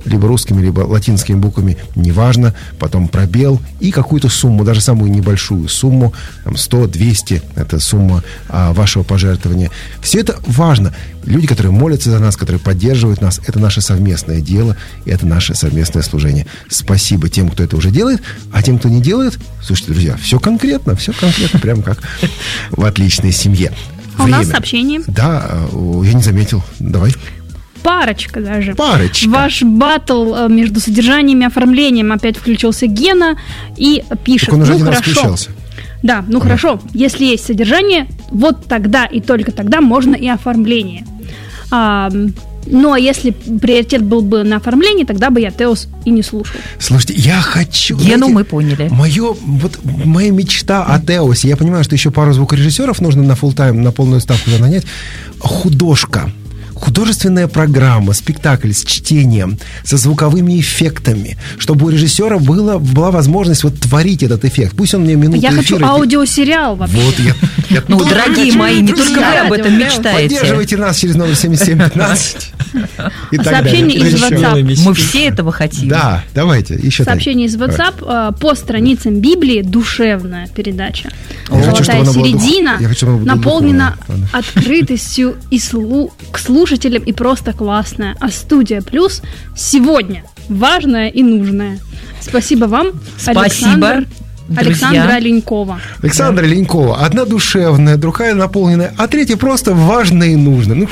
либо русскими, либо латинскими буквами, неважно, потом пробел и какую-то сумму, даже самую небольшую сумму, там 100, 200, это сумма вашего пожертвования. Все это важно. Люди, которые молятся за нас, которые поддерживают нас, это наше совместное дело, и это наше совместное служение. Спасибо тем, кто это уже делает, а тем, кто не делает, слушайте, друзья, все конкретно, прям как в отличной семье. У нас сообщение. Да, я не заметил. Давай. Парочка даже. Парочка. Ваш баттл между содержанием и оформлением опять включился Гена и пишет. Так он уже один раз включался. Да, хорошо. Если есть содержание, вот тогда и только тогда можно и оформление. Ну, а если приоритет был бы на оформлении, тогда бы я Теос и не слушал. Слушайте, я хочу... Гену мы поняли. Моя мечта о Теосе, я понимаю, что еще пару звукорежиссеров нужно на фулл-тайм, на полную ставку нанять. Художка. Художественная программа, спектакль с чтением, со звуковыми эффектами, чтобы у режиссера была возможность вот творить этот эффект. Пусть он мне минуту эфира... Я хочу аудиосериал вообще. Вот, я дорогие мои, не только вы об этом мечтаете. Поддерживайте нас через номер 7715. Сообщение из WhatsApp. Мы все этого хотим. Да, давайте, еще сообщение из WhatsApp. По страницам Библии душевная передача. Золотая середина наполнена открытостью и к слушателям и просто классная. А студия плюс сегодня важная и нужная. Спасибо вам, спасибо. Александра Ленькова. Александра Ленькова. Одна душевная, другая наполненная, а третья просто важная и нужная.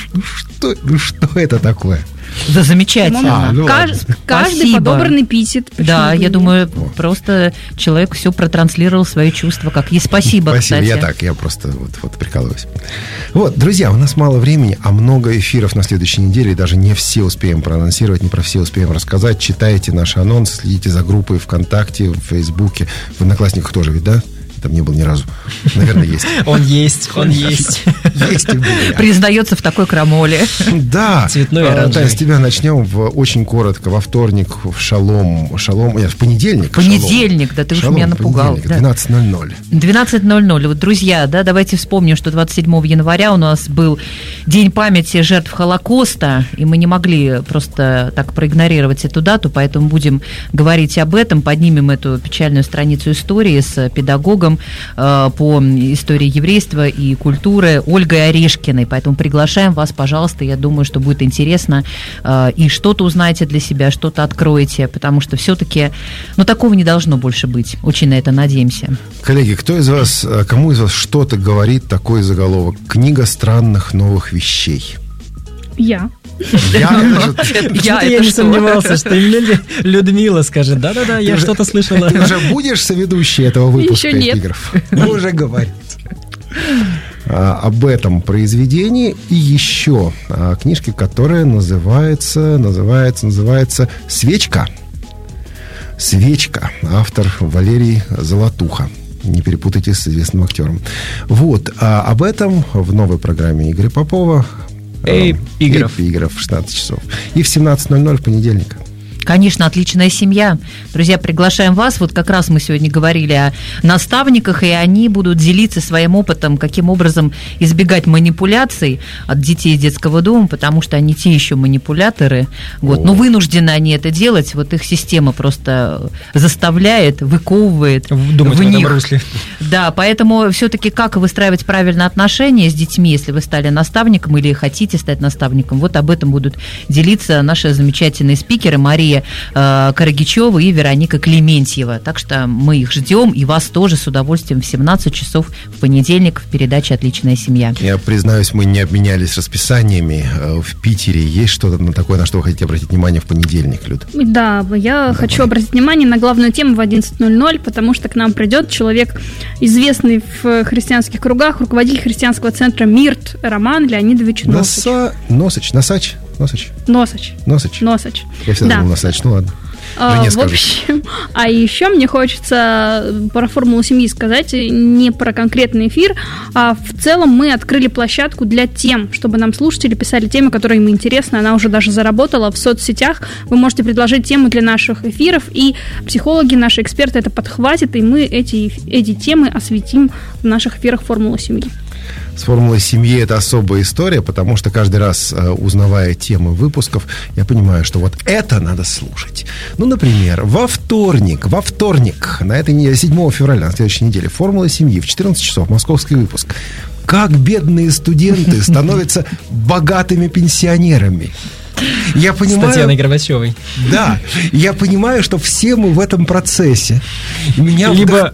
Что это такое? Да, замечательно. Каждый подобранный эпитет. Да, я думаю, просто человек все протранслировал свои чувства, как есть. Спасибо, кстати. Я просто вот прикалываюсь. Вот, друзья, у нас мало времени, а много эфиров на следующей неделе, и даже не все успеем проанонсировать, не про все успеем рассказать. Читайте наши анонсы, следите за группой ВКонтакте, в Фейсбуке, в Одноклассниках тоже, ведь, да? Там не был ни разу. Наверное, есть. Он есть. Есть и был. Признается в такой крамоле. Да. Цветной оранжевый. С тебя начнем очень коротко. Во вторник в Шалом. В понедельник. Понедельник, да, ты уж меня напугал. 12:00. 12:00. Вот, друзья, да, давайте вспомним, что 27 января у нас был День памяти жертв Холокоста, и мы не могли просто так проигнорировать эту дату, поэтому будем говорить об этом, поднимем эту печальную страницу истории с педагогом по истории еврейства и культуры Ольгой Орешкиной. Поэтому приглашаем вас, пожалуйста. Я думаю, что будет интересно. И что-то узнаете для себя, что-то откроете, потому что все-таки, такого не должно больше быть. Очень на это надеемся. Коллеги, кому из вас что-то говорит такой заголовок? Книга странных новых вещей. Я. Я не сомневался, что Людмила скажет, да-да-да, я что-то слышала. Ты уже будешь соведущей этого выпуска эпиграф? Уже говорит. Об этом произведении и еще книжке, которая называется «Свечка». «Свечка». Автор Валерий Золотуха. Не перепутайте с известным актером. Вот. Об этом в новой программе Игоря Попова. Эпиграф в 16 часов. И в 17:00 в понедельник. Конечно, отличная семья. Друзья, приглашаем вас. Вот как раз мы сегодня говорили о наставниках, и они будут делиться своим опытом, каким образом избегать манипуляций от детей из детского дома, потому что они те еще манипуляторы. Вот. Но вынуждены они это делать. Вот их система просто заставляет, выковывает думать в этом русле. Да, поэтому все-таки как выстраивать правильно отношения с детьми, если вы стали наставником или хотите стать наставником. Вот об этом будут делиться наши замечательные спикеры Мария Карагичева и Вероника Клементьева. Так что мы их ждем, и вас тоже с удовольствием в 17 часов в понедельник в передаче «Отличная семья». Я признаюсь, мы не обменялись расписаниями. В Питере есть что-то такое, на что вы хотите обратить внимание в понедельник, Люд? Да, я хочу обратить внимание на главную тему в 11:00, потому что к нам придет человек, известный в христианских кругах, руководитель христианского центра «Мирт» Роман Леонидович Носач. Носач. Я всегда думал Носач, ладно. В общем, а еще мне хочется про формулу семьи сказать, не про конкретный эфир, а в целом мы открыли площадку для тем, чтобы нам слушатели писали темы, которые им интересны. Она уже даже заработала в соцсетях. Вы можете предложить тему для наших эфиров, и психологи, наши эксперты это подхватят, и мы эти темы осветим в наших эфирах «Формулы семьи». С формулой семьи это особая история, потому что каждый раз, узнавая темы выпусков, я понимаю, что вот это надо слушать. Ну, например, во вторник, на этой неделе, 7 февраля, на следующей неделе, формула семьи в 14 часов, московский выпуск. Как бедные студенты становятся богатыми пенсионерами. Я понимаю, с Татьяной Горбачевой. Да, я понимаю, что все мы в этом процессе. Либо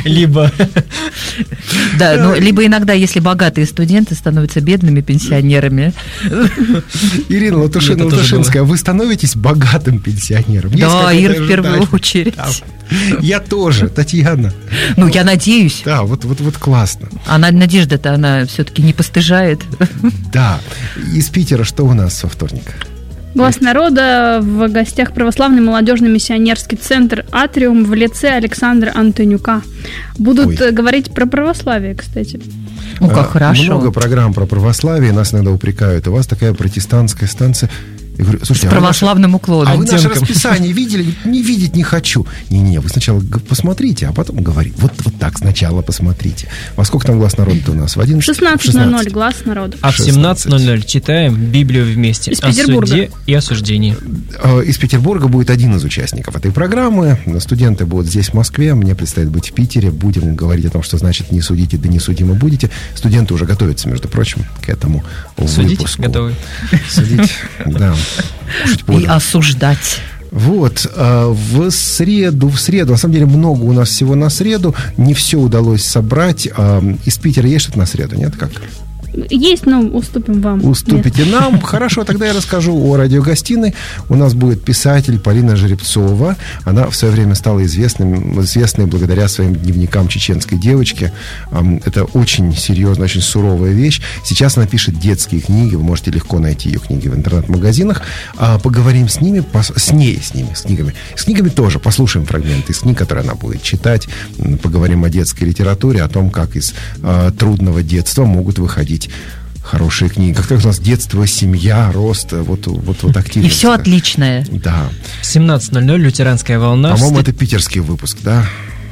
Да, ну, либо иногда, если богатые студенты становятся бедными пенсионерами. Ирина Латушинская, вы становитесь богатым пенсионером? Да, Ира, в первую очередь. Я тоже, Татьяна. Ну, я надеюсь. Да, вот классно. Надежда-то, она все-таки не постыжает. Да. Из Питера что у нас во вторник? Глаз народа, в гостях православный молодежный миссионерский центр «Атриум» в лице Александра Антонюка. Будут говорить про православие, кстати. Ну, как хорошо. Много программ про православие, нас иногда упрекают. У вас такая протестантская станция. Я говорю, слушайте, с православным уклоном. А вы наше расписание видели? Не видеть не хочу. Не, вы сначала посмотрите, а потом говорите. Вот так сначала посмотрите. Во сколько там глаз народа у нас? В 11? 16:00 глаз народа. А в 17:00 читаем Библию вместе. Из Петербурга. О суде и осуждении. Из Петербурга будет один из участников этой программы. Студенты будут здесь, в Москве. Мне предстоит быть в Питере. Будем говорить о том, что значит не судите, да не судимы будете. Студенты уже готовятся, между прочим, к этому Судить выпуску. готовы? Судить, да. И осуждать. Вот, в среду, на самом деле много у нас всего на среду, не все удалось собрать. Из Питера есть что-то на среду, нет? Как? Есть, но уступим вам. Уступите нам? Хорошо, тогда я расскажу о радиогостиной. У нас будет писатель Полина Жеребцова. Она в свое время стала известной благодаря своим дневникам чеченской девочки. Это очень серьезная, очень суровая вещь. Сейчас она пишет детские книги. Вы можете легко найти ее книги в интернет-магазинах. Поговорим с книгами. С книгами тоже. Послушаем фрагменты из книг, которые она будет читать. Поговорим о детской литературе, о том, как из трудного детства могут выходить хорошие книги. Как у нас детство, семья, рост, вот активность. И все отличное. Да. 17:00 лютеранская волна. По-моему, это питерский выпуск, да?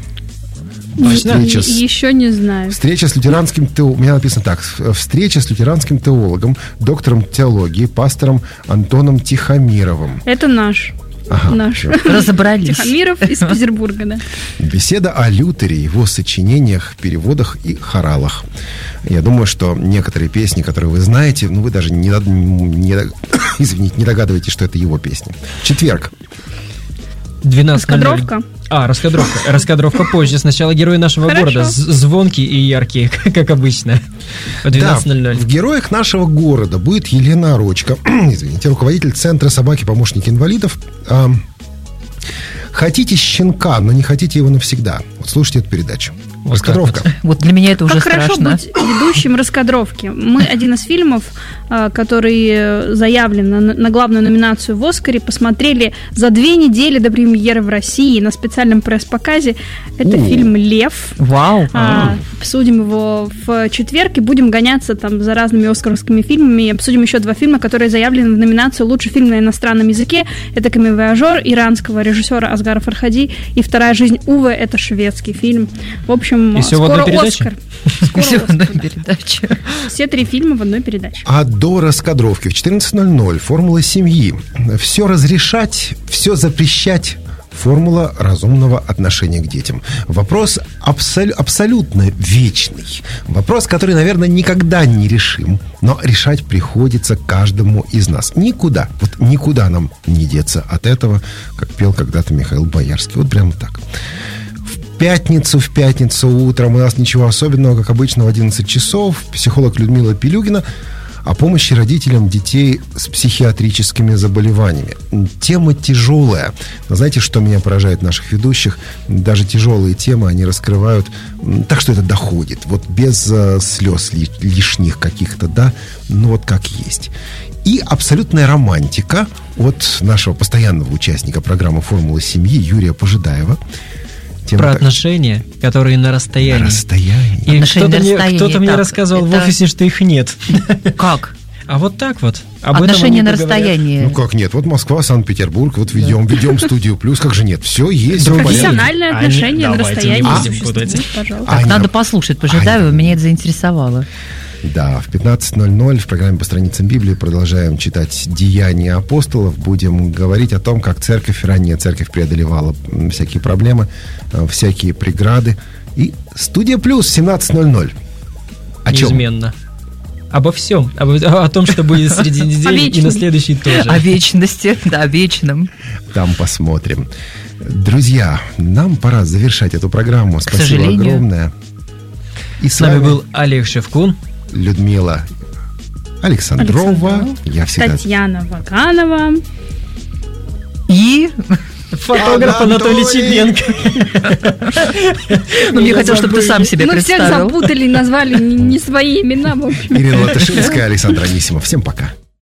Еще не знаю. Встреча с лютеранским теологом. У меня написано так. Встреча с лютеранским теологом, доктором теологии, пастором Антоном Тихомировым. Это наш. Разобрались. Тихомиров из Петербурга, да. Беседа о Лютере, его сочинениях, переводах и хоралах. Я думаю, что некоторые песни, которые вы знаете, вы даже не догадываетесь, что это его песни. Четверг. 12:00. Раскадровка. Раскадровка позже. Сначала герои нашего города. Звонкие и яркие, как обычно. В 12:00. Да, в героях нашего города будет Елена Рочка, руководитель Центра собаки-помощники инвалидов. Хотите щенка, но не хотите его навсегда. Вот слушайте эту передачу. Раскадровка. Вот для меня это уже страшно. Как хорошо быть ведущим раскадровки. Мы один из фильмов, который заявлен на главную номинацию в «Оскаре», посмотрели за 2 недели до премьеры в России на специальном пресс-показе. Это фильм «Лев». Вау! Обсудим его в четверг и будем гоняться там за разными оскаровскими фильмами. Обсудим еще 2 фильма, которые заявлены в номинацию «Лучший фильм на иностранном языке». Это «Камевояжер» иранского режиссера Асгара Фархади и «Вторая жизнь Уве». Это шведский фильм. В общем, и все скоро в одной передаче? Все в одной передаче. Все 3 фильма в одной передаче. А до раскадровки в 14:00 формула семьи. Все разрешать, все запрещать. Формула разумного отношения к детям. Вопрос абсолютно вечный. Вопрос, который, наверное, никогда не решим. Но решать приходится каждому из нас. Никуда нам не деться от этого, как пел когда-то Михаил Боярский. Вот прямо так. В пятницу утром у нас ничего особенного, как обычно, в 11 часов. Психолог Людмила Пилюгина о помощи родителям детей с психиатрическими заболеваниями. Тема тяжелая. Но знаете, что меня поражает в наших ведущих? Даже тяжелые темы они раскрывают так, что это доходит. Вот без слез лишних каких-то, да? Вот как есть. И абсолютная романтика от нашего постоянного участника программы «Формула семьи» Юрия Пожидаева. Про отношения, которые на расстоянии. На расстоянии. И кто-то мне рассказывал в офисе, что их нет. Как? А вот так вот. Отношения на расстоянии. Ну как нет? Вот Москва, Санкт-Петербург, вот ведем студию плюс. Как же нет? Все есть. Профессиональные отношения на расстоянии. Так, надо послушать, пожидаю, меня это заинтересовало. Да, в 15:00 в программе «По страницам Библии» продолжаем читать «Деяния апостолов». Будем говорить о том, как церковь, ранняя церковь преодолевала всякие проблемы, всякие преграды. И «Студия Плюс» 17:00. О чем? Неизменно. Обо всем. О том, что будет среди недели и на следующей тоже. О вечности, да, о вечном. Там посмотрим. Друзья, нам пора завершать эту программу. Спасибо огромное. И с нами был Олег Шевкун, Людмила Александрова, я всегда... Татьяна Ваганова и фотограф Анатолий Чебенко. Мне хотелось, чтобы ты сам себя представил. Мы всех запутали, назвали не свои имена. Ирина Латышинская, Александр Анисимов. Всем пока.